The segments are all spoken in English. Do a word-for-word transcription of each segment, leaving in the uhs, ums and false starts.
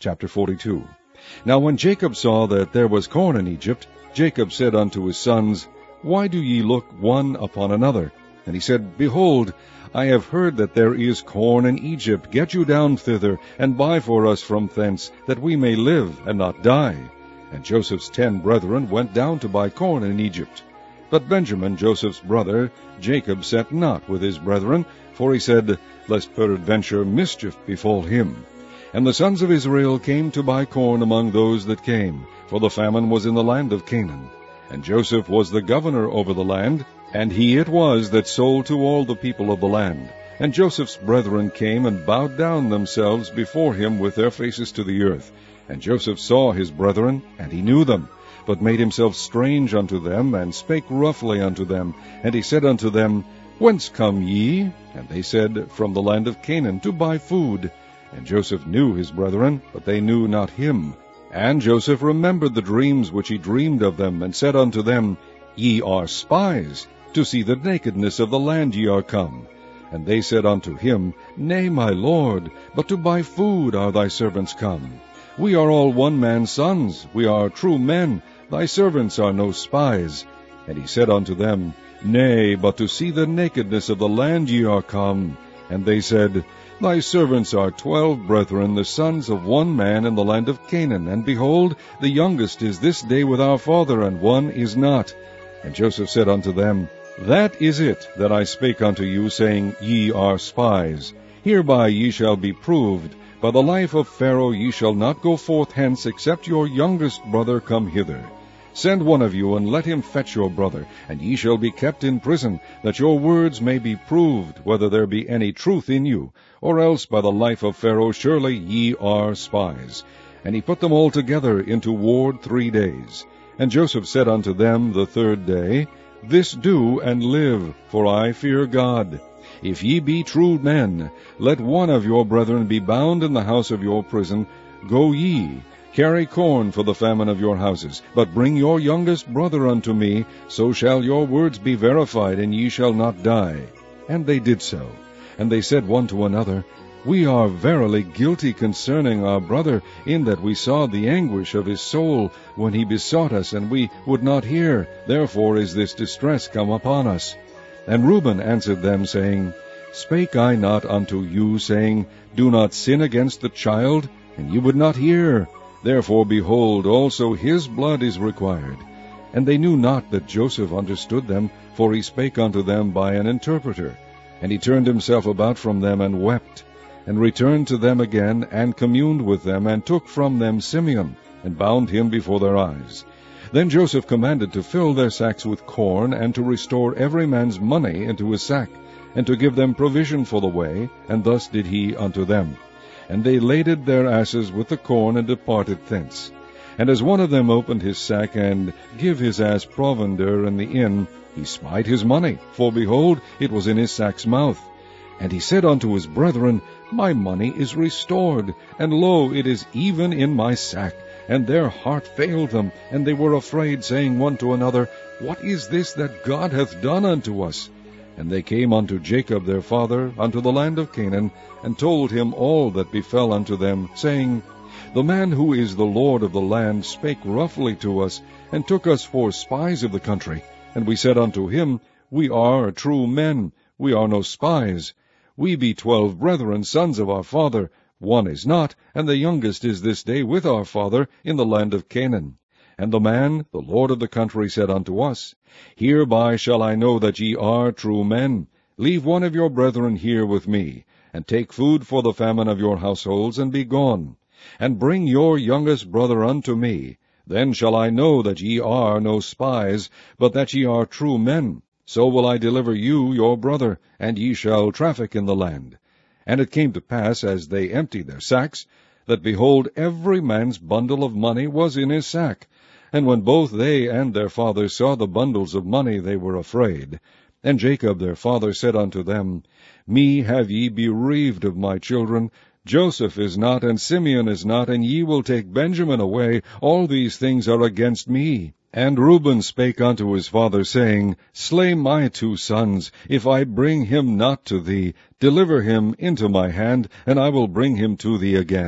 Chapter forty-two. Now when Jacob saw that there was corn in Egypt, Jacob said unto his sons, Why do ye look one upon another? And he said, Behold, I have heard that there is corn in Egypt. Get you down thither, and buy for us from thence, that we may live and not die. And Joseph's ten brethren went down to buy corn in Egypt. But Benjamin, Joseph's brother, Jacob sat not with his brethren, for he said, Lest peradventure mischief befall him. And the sons of Israel came to buy corn among those that came, for the famine was in the land of Canaan. And Joseph was the governor over the land, and he it was that sold to all the people of the land. And Joseph's brethren came and bowed down themselves before him with their faces to the earth. And Joseph saw his brethren, and he knew them, but made himself strange unto them, and spake roughly unto them. And he said unto them, Whence come ye? And they said, From the land of Canaan, to buy food. And Joseph knew his brethren, but they knew not him. And Joseph remembered the dreams which he dreamed of them, and said unto them, Ye are spies, to see the nakedness of the land ye are come. And they said unto him, Nay, my lord, but to buy food are thy servants come. We are all one man's sons, we are true men, thy servants are no spies. And he said unto them, Nay, but to see the nakedness of the land ye are come. And they said, Thy servants are twelve brethren, the sons of one man in the land of Canaan, and behold, the youngest is this day with our father, and one is not. And Joseph said unto them, That is it that I spake unto you, saying, Ye are spies. Hereby ye shall be proved. By the life of Pharaoh ye shall not go forth hence, except your youngest brother come hither. Send one of you, and let him fetch your brother, and ye shall be kept in prison, that your words may be proved, whether there be any truth in you, or else by the life of Pharaoh surely ye are spies. And he put them all together into ward three days. And Joseph said unto them the third day, This do, and live, for I fear God. If ye be true men, let one of your brethren be bound in the house of your prison. Go ye, carry corn for the famine of your houses, but bring your youngest brother unto me, so shall your words be verified, and ye shall not die. And they did so. And they said one to another, We are verily guilty concerning our brother, in that we saw the anguish of his soul when he besought us, and we would not hear. Therefore is this distress come upon us. And Reuben answered them, saying, Spake I not unto you, saying, Do not sin against the child? And ye would not hear. Therefore, behold, also his blood is required. And they knew not that Joseph understood them, for he spake unto them by an interpreter. And he turned himself about from them, and wept, and returned to them again, and communed with them, and took from them Simeon, and bound him before their eyes. Then Joseph commanded to fill their sacks with corn, and to restore every man's money into his sack, and to give them provision for the way, and thus did he unto them. And they laded their asses with the corn, and departed thence. And as one of them opened his sack, and give his ass provender in the inn, he spied his money, for behold, it was in his sack's mouth. And he said unto his brethren, My money is restored, and lo, it is even in my sack. And their heart failed them, and they were afraid, saying one to another, What is this that God hath done unto us? And they came unto Jacob their father, unto the land of Canaan, and told him all that befell unto them, saying, The man who is the Lord of the land spake roughly to us, and took us for spies of the country. And we said unto him, We are true men, we are no spies. We be twelve brethren, sons of our father. One is not, and the youngest is this day with our father in the land of Canaan. And the man, the lord of the country, said unto us, Hereby shall I know that ye are true men. Leave one of your brethren here with me, and take food for the famine of your households, and be gone. And bring your youngest brother unto me. Then shall I know that ye are no spies, but that ye are true men. So will I deliver you your brother, and ye shall traffic in the land. And it came to pass, as they emptied their sacks, that, behold, every man's bundle of money was in his sack. And when both they and their father saw the bundles of money, they were afraid. And Jacob their father said unto them, Me have ye bereaved of my children. Joseph is not, and Simeon is not, and ye will take Benjamin away. All these things are against me. And Reuben spake unto his father, saying, Slay my two sons, if I bring him not to thee. Deliver him into my hand, and I will bring him to thee again.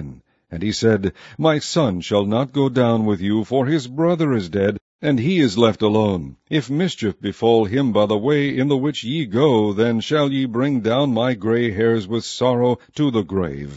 And he said, My son shall not go down with you, for his brother is dead, and he is left alone. If mischief befall him by the way in the which ye go, then shall ye bring down my grey hairs with sorrow to the grave.